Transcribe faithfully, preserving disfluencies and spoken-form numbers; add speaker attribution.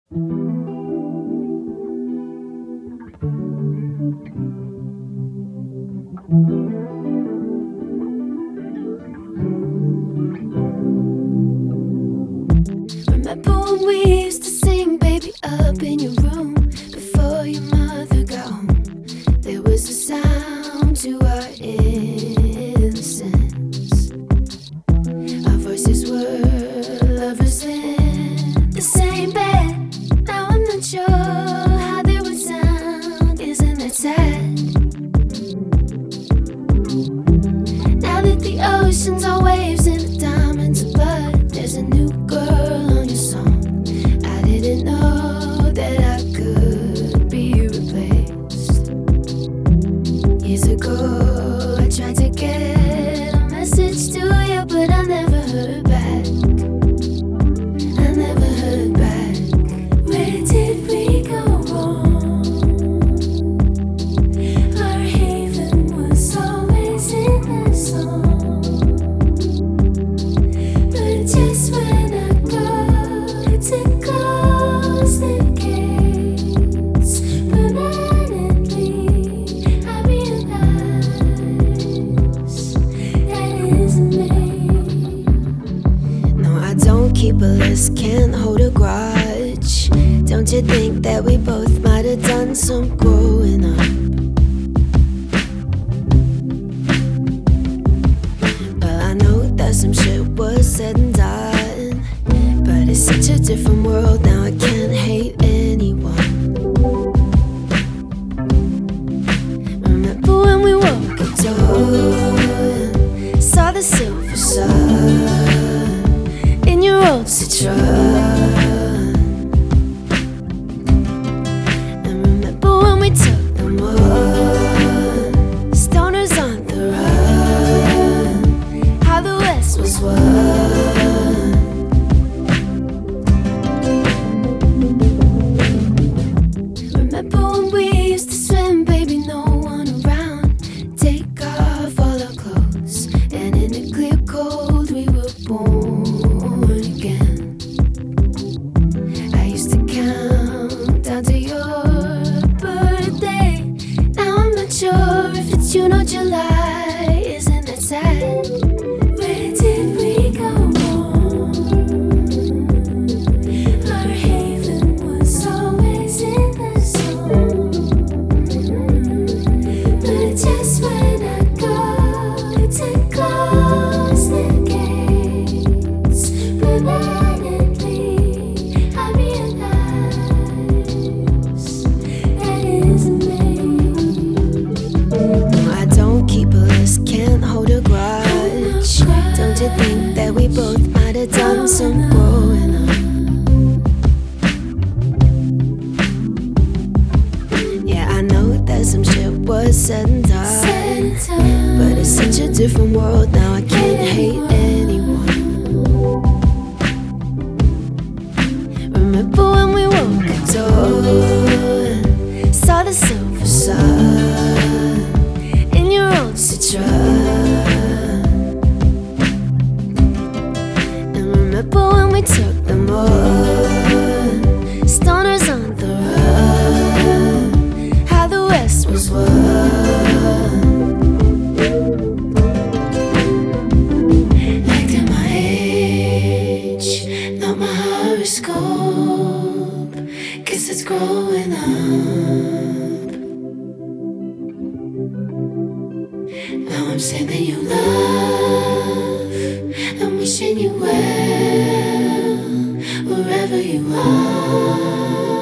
Speaker 1: Remember when we used to sing, baby, up in your room before your mother got home? There was a sound to our innocence. Our voices were lovers in the same bed. Now I'm not sure how they would sound. Isn't that sad? Now that the oceans are waves and the diamonds are blood, there's a new girl on your song. I didn't know that I could be replaced. Years ago, I tried to get a message to you, but I never heard back. I never heard back. Where did we go wrong? Our haven was always in the song, but just when I go to close the gates permanently, I realize that isn't me. No, I don't keep a list, can't hold a grudge. Don't you think that we both might have done some growing up? Well, I know that some shit was said and done, but it's such a different world now, I can't hate anyone. Remember when we woke up and saw the silver sun in your old Citroen? And remember when we took the moon, stoners on the run, how the West was won? Remember when we used to swim, baby, no one around. Take off all our clothes, and in the clear cold we were born again. I used to count down to your birthday. Now I'm not sure if it's June or July. Isn't that sad? Where did we go wrong? Our haven was always in the song, but just when I go to close the gates permanently, I realize that isn't me. No, I don't keep a list, can't hold a grudge. Don't you think that we both might have done some growing up? Yeah, I know that some shit was said and done, but it's such a different world now, I can't hate anyone. Remember when we woke up and saw the silver sun in your old Citroen? And remember when we took the moon, stoners on the run, how the West was won? Like to my age, not my horoscope, 'cause it's growing up. Now I'm sending you love and wishing you well wherever you are.